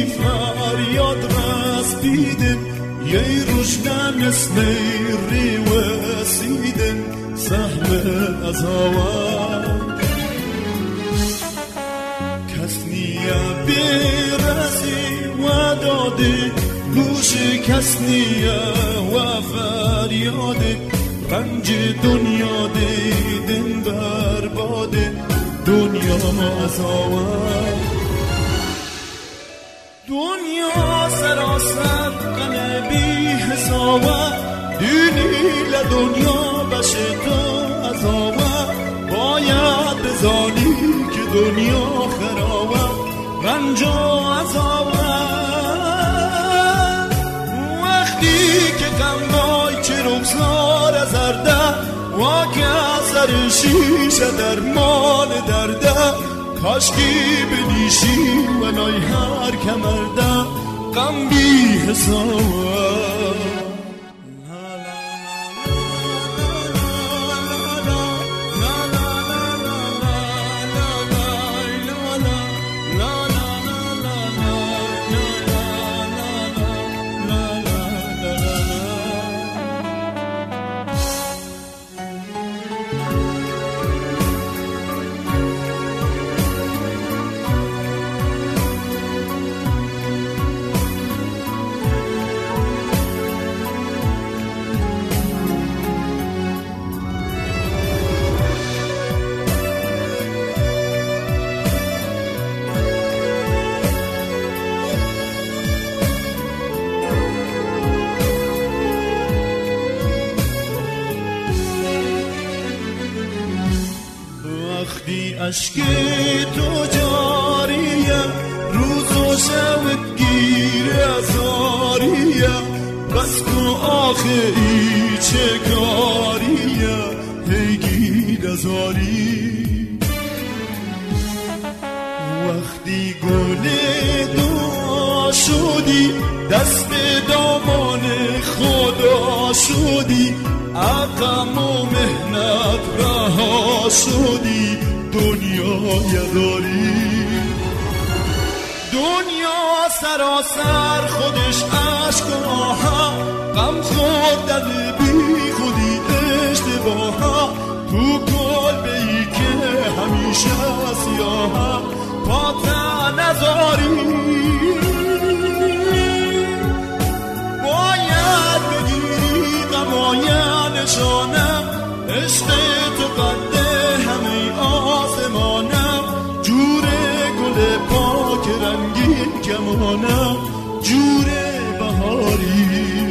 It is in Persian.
فریاد رسیدن یه روشن اسمیری وسیدن سهم از هوا کس نیه بیرسی و داده گوش کس نیه و فریاده رنج دنیا دیدن برباده دنیا ما از آور دنیا سراسر قلبی حسابه دینی لدنیا بشه تو از آور باید بزانی که دنیا خرابه رنج از آور وقتی که غمای چه رخسار زرده واکه سر شیشه در مال درده کاشکی بنیشی و نای هر کمرده غم بی حساب اشکی تو جاریه روز و شب گیر ازاریه بس کو آخه ای چه کاریه هی گیر ازاری وقتی گل دعا شدی دست دامان خدا شدی عقم و مهنت رها شدی دنیا یداری دنیا سراسر خودش عشق و آها غم خود در بی خودی اشتباها تو کلبه ای که همیشه سیاها پاتا نزاری باید بگیری غمای نشانم عشق تو قده همه آسمانم جوره گل پاک رنگین کمانم جوره بهاری